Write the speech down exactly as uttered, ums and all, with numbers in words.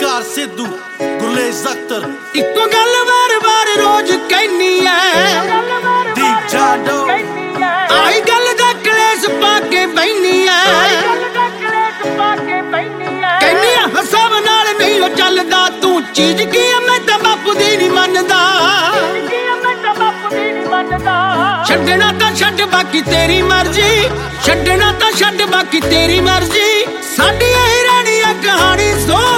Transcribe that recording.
गुलजार सिद्धू गुरलेस अख्तर इक्को गल बार बार रोज कहनी है दीप जाडो आई गल दा कलेस पाके बहनी है कहनी हसाब नाल नहीं ओ चलदा तू चीज की मैं तां बापू दी नहीं मनदा छड्डना तां छड्ड बाकी तेरी मर्जी छड्डना तां छड्ड बाकी तेरी मर्जी साडी एही रानी आ कहानी सो